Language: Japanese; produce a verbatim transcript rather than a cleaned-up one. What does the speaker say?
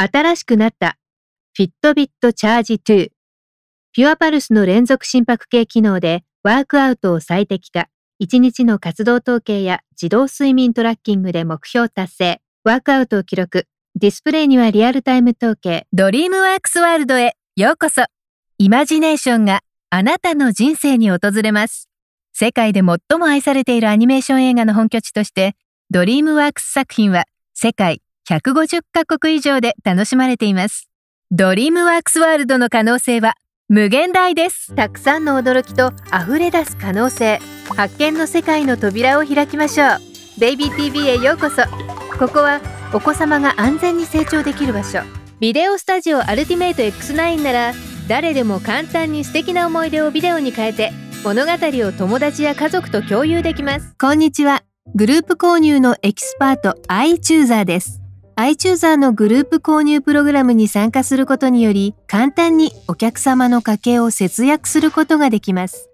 新しくなったフィットビットチャージに。ピュアパルスの連続心拍計機能でワークアウトを最適化。いちにちの活動統計や自動睡眠トラッキングで目標達成。ワークアウトを記録。ディスプレイにはリアルタイム統計。 ドリームワークスワールドへようこそ。イマジネーションがあなたの人生に訪れます。世界で最も愛されているアニメーション映画の本拠地として、ドリームワークス作品は世界ひゃくごじゅっかこく以上で楽しまれています。ドリームワークスワールドの可能性は無限大です。 たくさんの驚きと溢れ出す可能性。発見の世界の扉を開きましょう。ベイビー ティーブイ へようこそ。ここはお子様が安全に成長できる場所。ビデオスタジオアルティメイト エックスナイン なら誰でも簡単に素敵な思い出をビデオに変えて物語を友達や家族と共有できます。こんにちは。グループ購入のエキスパート iChooser です。iChooser のグループ購入プログラムに参加することにより簡単にお客様の家計を節約することができます。